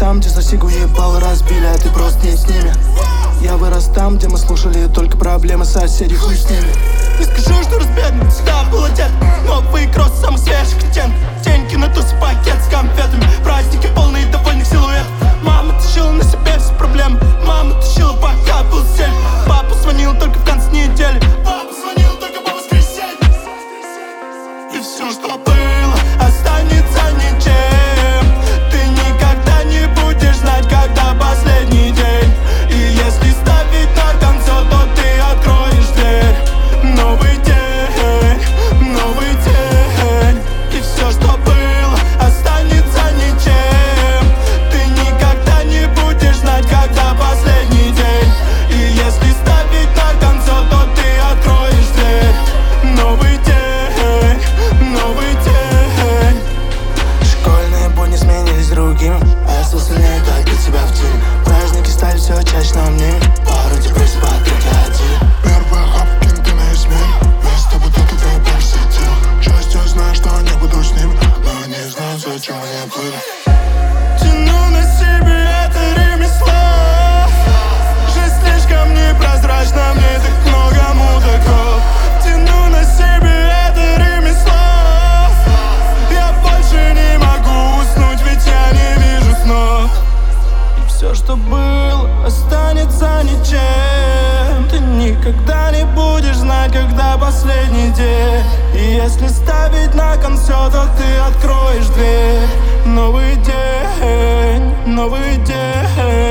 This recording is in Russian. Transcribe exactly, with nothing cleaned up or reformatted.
там, где сосигу ебал разбили, а ты просто не с ними. Я вырос там, где мы слушали только проблемы соседей, хуй с ними. Не скажу, что разбедный, всегда был одет. Новый кросс, самых свежих оттенков. Деньги на туз, пакет с конфетами. Праздники полные довольных силуэтов. Мама тащила на себе все проблемы. Мама тащила, пока был сель. Папа звонил только в конце недели. Папа звонил только по воскресенье. И все, что было, останется ничем. Ты никогда не будешь знать, когда последний день. И если ставить на концерт, то ты откроешь дверь. Новый день, новый день. И все, что было, останется ничем. Ты никогда не будешь знать, когда последний день. И если ставить на концерт, то ты откроешь дверь. Новый день, новый день. Школьные будни сменились другими, а я стал сильнее, как для тебя в тени. Праздники стали все чаще, но мне пару депрессий по треке один. Первый хапкин, ты на измене. Я с тобой только про сидел. Частью знаю, что не буду с ними, но не знаю, зачем они плыли. Тяну на себе это ремесло. Жизнь слишком непрозрачна, мне так много мудаков. Тяну на себе это ремесло. Я больше не могу уснуть, ведь я не вижу снов. И все, что было, останется ничем. Ты никогда не будешь знать, когда последний день. И если ставить на концерт, то ты откроешь дверь. Новый день, новый день.